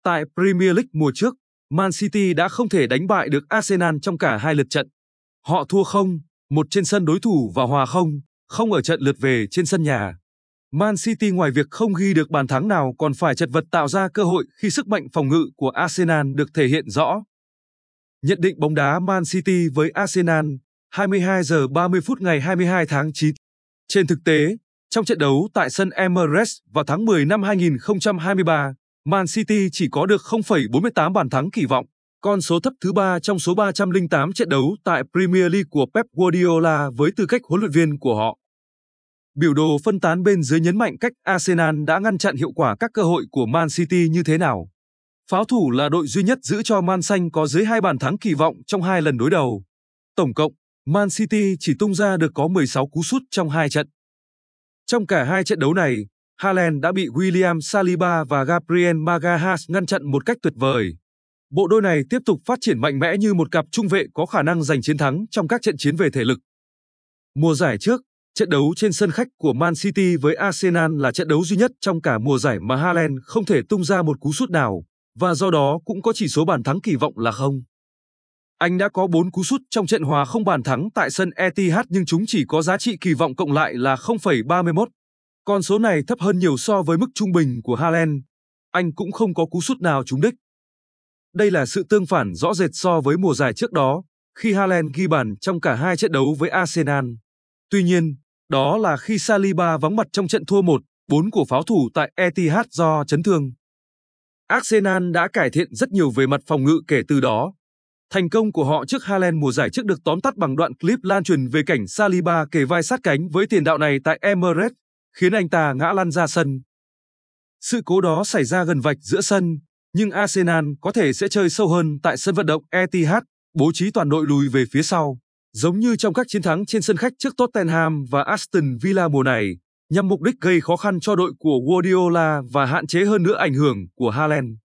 Tại Premier League mùa trước, Man City đã không thể đánh bại được Arsenal trong cả hai lượt trận. Họ thua 0-1 trên sân đối thủ và hòa 0-0 ở trận lượt về trên sân nhà. Man City ngoài việc không ghi được bàn thắng nào còn phải chật vật tạo ra cơ hội khi sức mạnh phòng ngự của Arsenal được thể hiện rõ. Nhận định bóng đá Man City với Arsenal, 22 giờ 30 phút ngày 22 tháng 9. Trên thực tế, trong trận đấu tại sân Emirates vào tháng 10 năm 2023, Man City chỉ có được 0,48 bàn thắng kỳ vọng, con số thấp thứ 3 trong số 308 trận đấu tại Premier League của Pep Guardiola với tư cách huấn luyện viên của họ. Biểu đồ phân tán bên dưới nhấn mạnh cách Arsenal đã ngăn chặn hiệu quả các cơ hội của Man City như thế nào. Pháo thủ là đội duy nhất giữ cho Man Xanh có dưới 2 bàn thắng kỳ vọng trong 2 lần đối đầu. Tổng cộng, Man City chỉ tung ra được có 16 cú sút trong 2 trận. Trong cả 2 trận đấu này, Haaland đã bị William Saliba và Gabriel Magalhaes ngăn chặn một cách tuyệt vời. Bộ đôi này tiếp tục phát triển mạnh mẽ như một cặp trung vệ có khả năng giành chiến thắng trong các trận chiến về thể lực. Mùa giải trước, trận đấu trên sân khách của Man City với Arsenal là trận đấu duy nhất trong cả mùa giải mà Haaland không thể tung ra một cú sút nào, và do đó cũng có chỉ số bàn thắng kỳ vọng là 0. Anh đã có 4 cú sút trong trận hòa không bàn thắng tại sân Etihad nhưng chúng chỉ có giá trị kỳ vọng cộng lại là 0,31. Con số này thấp hơn nhiều so với mức trung bình của Haaland. Anh cũng không có cú sút nào trúng đích. Đây là sự tương phản rõ rệt so với mùa giải trước đó, khi Haaland ghi bàn trong cả 2 trận đấu với Arsenal. Tuy nhiên, đó là khi Saliba vắng mặt trong trận thua 1-4 của pháo thủ tại Etihad do chấn thương. Arsenal đã cải thiện rất nhiều về mặt phòng ngự kể từ đó. Thành công của họ trước Haaland mùa giải trước được tóm tắt bằng đoạn clip lan truyền về cảnh Saliba kề vai sát cánh với tiền đạo này tại Emirates, khiến anh ta ngã lăn ra sân. Sự cố đó xảy ra gần vạch giữa sân, nhưng Arsenal có thể sẽ chơi sâu hơn tại sân vận động Etihad, bố trí toàn đội lùi về phía sau, giống như trong các chiến thắng trên sân khách trước Tottenham và Aston Villa mùa này, nhằm mục đích gây khó khăn cho đội của Guardiola và hạn chế hơn nữa ảnh hưởng của Haaland.